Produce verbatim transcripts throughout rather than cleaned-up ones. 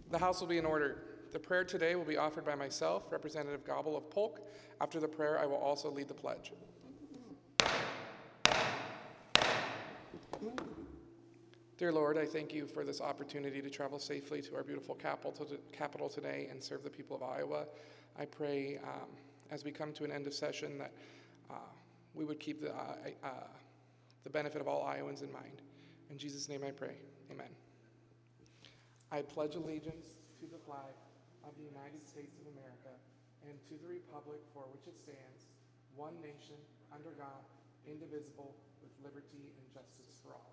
The House will be in order. The prayer today will be offered by myself, Representative Gobble of Polk. After the prayer, I will also lead the pledge. Dear Lord, I thank you for this opportunity to travel safely to our beautiful capital, capital today and serve the people of Iowa. I pray um, as we come to an end of session that uh, we would keep the, uh, uh, the benefit of all Iowans in mind. In Jesus' name I pray, amen. I pledge allegiance to the flag of the United States of America and to the republic for which it stands, one nation, under God, indivisible, with liberty and justice for all.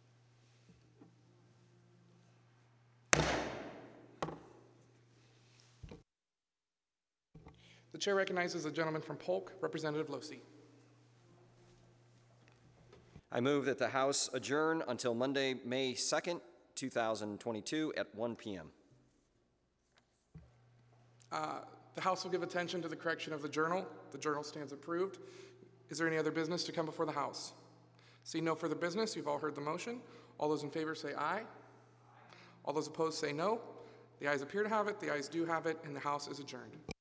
The chair recognizes the gentleman from Polk, Representative Losey. I move that the House adjourn until Monday, May second, two thousand twenty-two at one p m Uh, the House will give attention to the correction of the journal. The journal stands approved. Is there any other business to come before the House? Seeing no further business, you've all heard the motion. All those in favor say aye. All those opposed say no. The ayes appear to have it, the ayes do have it, and the House is adjourned.